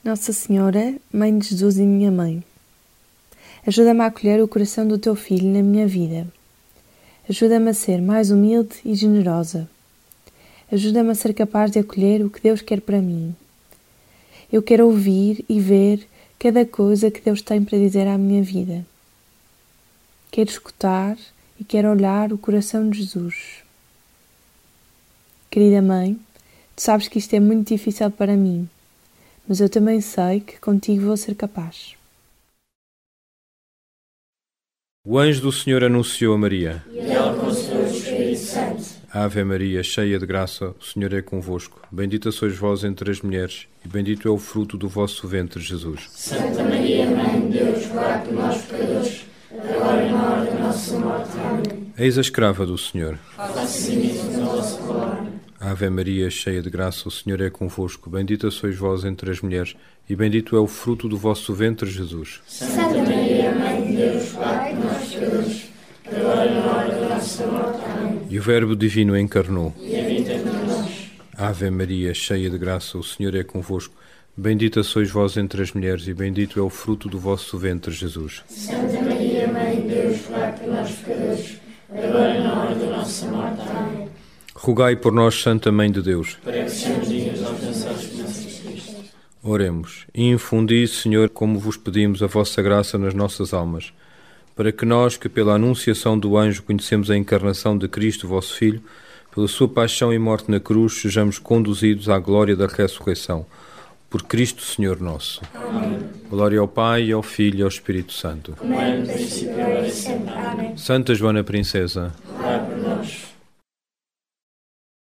Nossa Senhora, Mãe de Jesus e minha Mãe, ajuda-me a acolher o coração do Teu Filho na minha vida. Ajuda-me a ser mais humilde e generosa. Ajuda-me a ser capaz de acolher o que Deus quer para mim. Eu quero ouvir e ver cada coisa que Deus tem para dizer à minha vida. Quero escutar e quero olhar o coração de Jesus. Querida Mãe, Tu sabes que isto é muito difícil para mim, mas eu também sei que contigo vou ser capaz. O anjo do Senhor anunciou a Maria. E ela concebeu o Espírito Santo. Ave Maria, cheia de graça, o Senhor é convosco. Bendita sois vós entre as mulheres, e bendito é o fruto do vosso ventre, Jesus. Santa Maria, Mãe de Deus, rogai por nós pecadores, agora e na hora da nossa morte. Amém. Eis a escrava do Senhor. Faça-se em mim a vossa palavra. Ave Maria, cheia de graça, o Senhor é convosco. Bendita sois vós entre as mulheres, e bendito é o fruto do vosso ventre, Jesus. Santa Maria, Mãe de Deus, rogai por nós pecadores, agora e na hora da nossa morte. Amém. E o Verbo divino encarnou. E habita entre nós. Ave Maria, cheia de graça, o Senhor é convosco. Bendita sois vós entre as mulheres, e bendito é o fruto do vosso ventre, Jesus. Santa Maria, Mãe de Deus, rogai por nós pecadores, agora e na hora da nossa morte. Amém. Rogai por nós, Santa Mãe de Deus. Para que sejamos dignos de alcançar as promessas de Cristo. Oremos. E infundi, Senhor, como vos pedimos, a vossa graça nas nossas almas, para que nós, que pela anunciação do anjo conhecemos a encarnação de Cristo, vosso Filho, pela sua paixão e morte na cruz, sejamos conduzidos à glória da ressurreição. Por Cristo, Senhor nosso. Amém. Glória ao Pai, ao Filho e ao Espírito Santo. Como era no princípio, agora e sempre. Amém. Santa Joana Princesa,